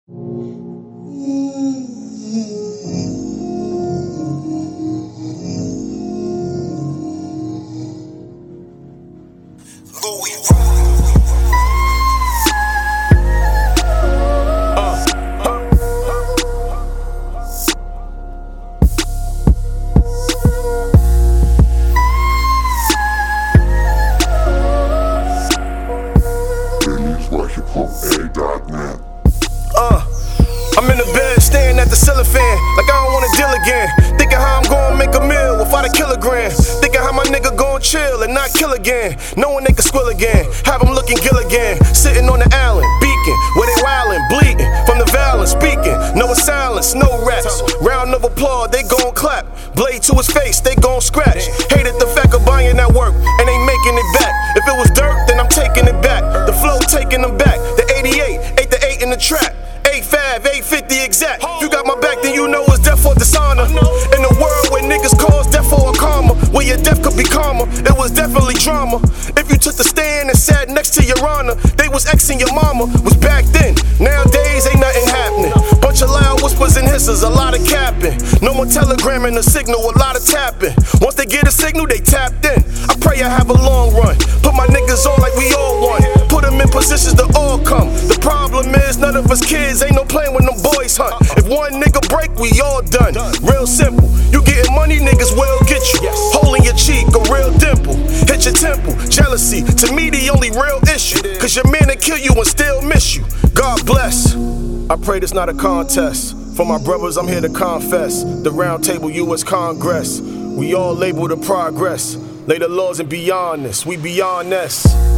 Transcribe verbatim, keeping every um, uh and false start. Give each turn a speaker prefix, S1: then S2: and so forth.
S1: Uh, I'm in the bed, staring at the ceiling fan, like I don't wanna deal again. Thinking how I'm gonna make a meal without a kilogram. Thinking how my nigga gon' chill and not kill again. Knowing they can squill again, have them looking gill again. Sitting on the island, beacon, where they wildin', bleeding from the violence, speaking. No silence, no raps. Round of applause, they gon' clap. Blade to his face, they gon' scratch. Hated the fact of buying that work, and they making it back. If it was dirt, then I'm taking it back. The flow taking them back. The eighty-eight, eight to eight in the trap. eight five, eight fifty exact. If you got my back, then you know it's death or dishonor. In a world where niggas cause death or a karma, where your death could be karma, it was definitely trauma. If you took the stand and sat next to your honor, they was Xing your mama, was back then. Nowadays ain't nothing happening. Bunch of loud whispers and hisses, a lot of capping. No more telegramming, a signal, a lot of tapping. Once they get a signal, they tapped in. I pray I have a long run. Put my niggas on like we all won. Put them in positions to all come. The problem is none of us kids ain't no playing when them boys hunt. If one nigga break, we all done. Real simple. You getting money, niggas will get you. Hole in your cheek, a real dimple. Hit your temple. Jealousy, to me the only real issue. Cause your man will kill you and still miss you. God bless. I pray this not a contest. For my brothers, I'm here to confess. The round table, U S Congress. We all labeled the progress. Lay the laws and beyond this. We beyond this.